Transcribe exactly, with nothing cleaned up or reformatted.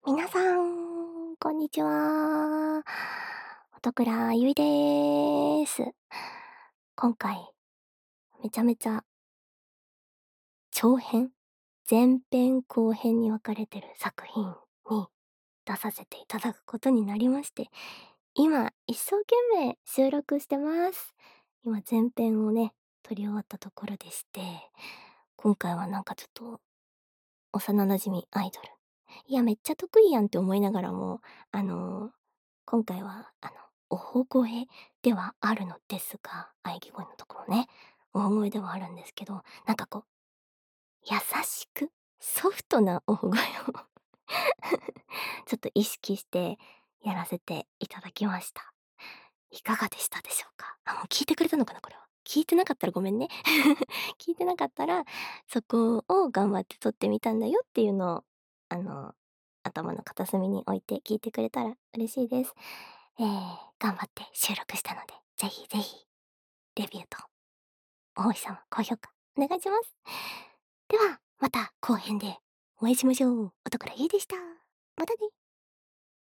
皆さん、こんにちは。音倉ゆいでーす。今回、めちゃめちゃ長編、前編後編に分かれてる作品に出させていただくことになりまして、今、一生懸命収録してます。今、前編をね、撮り終わったところでして、今回はなんかちょっと、幼馴染アイドル。いや、めっちゃ得意やんって思いながらも、あの、今回は、あの、おほ声ではあるのですが、喘ぎ声のところね、おほ声ではあるんですけど、なんかこう、優しく、ソフトなおほ声をちょっと意識してやらせていただきました。いかがでしたでしょうか？あ、もう聞いてくれたのかな、これは。聞いてなかったらごめんね。聞いてなかったら、そこを頑張って撮ってみたんだよっていうのを、あの、頭の片隅に置いて聞いてくれたら嬉しいです。えー、頑張って収録したので、ぜひぜひ、レビューとお星様、高評価お願いします。では、また後編でお会いしましょう。音倉ゆいでした。またね。